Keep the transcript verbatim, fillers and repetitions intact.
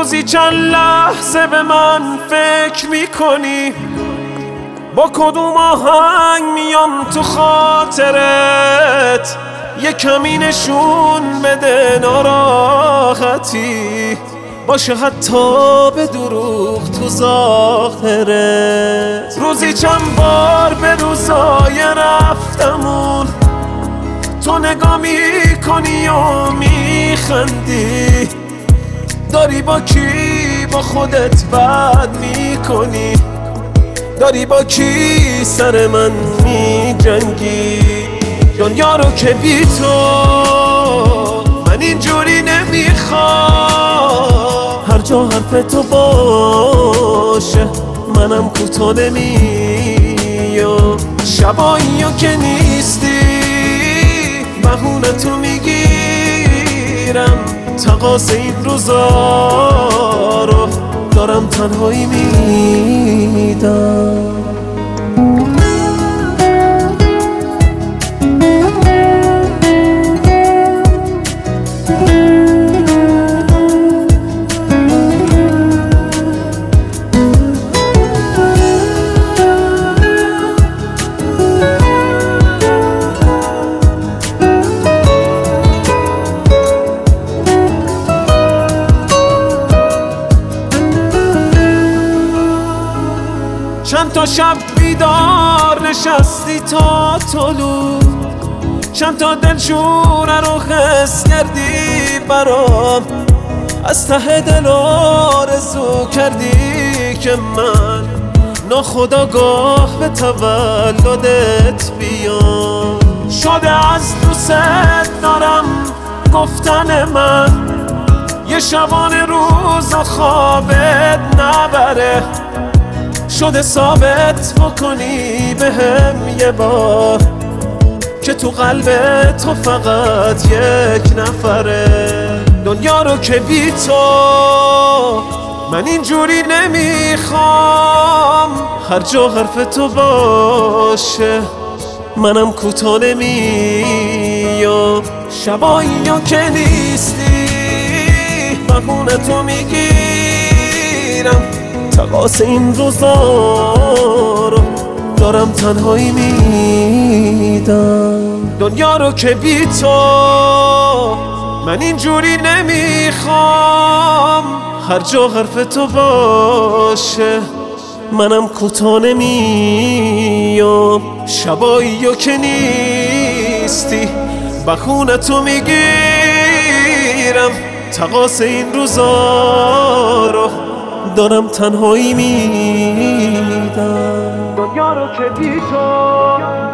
روزی چند لحظه به من فکر میکنی، با کدوم آهنگ میام تو خاطرت، یه کمی نشون بده ناراحتی باشه حتی به دروغ تو ظاهرت. روزی چند بار به روزای رفتمون تو نگاه میکنی و میخندی، داری با کی با خودت بد میکنی، داری با کی سر من میجنگی. دنیا رو که بی تو من اینجوری نمیخوام، هر جا حرف تو باشه منم کوتاه نمیام. شبایی که نیستی بهونه تو میگیرم، تقاص این روزا رو دارم تنهایی میدم. چند تا شب بیدار نشستی تا طلوع، چند تا دلشوره رو حس کردی برام، از ته دل آرزو کردی که من ناخودآگاه به تولدت بیام. شده از دوست دارم گفتن من یه شبانه روز و خوابت نبره، شده ثابت بکنی بهم یه بار که تو قلب تو فقط یک نفره. دنیا رو که بی تو من اینجوری نمیخوام، هر جا حرف تو باشه منم کوتاه نمیام. شبایی که نیستی بهونه تو میگیرم، تقاص این روزا رو دارم تنهایی میدم. دنیا رو که بی تو من اینجوری نمیخوام، هر جا حرف تو باشه منم کوتاه نمیام. شبایی که نیستی بخونه تو میگیرم، تقاص این روزا رو دارم تنهایی میدم. دنیا رو که بی تو